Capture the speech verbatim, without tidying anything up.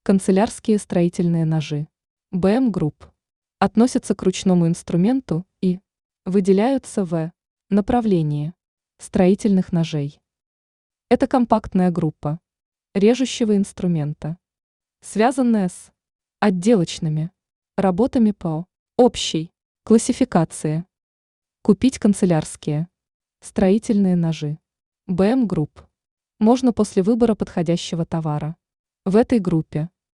Канцелярские строительные ножи бэ эм Group относятся к ручному инструменту и выделяются в направлении строительных ножей. Это компактная группа режущего инструмента, связанная с отделочными работами по общей классификации. Купить канцелярские строительные ножи бэ эм Group можно после выбора подходящего товара. В этой группе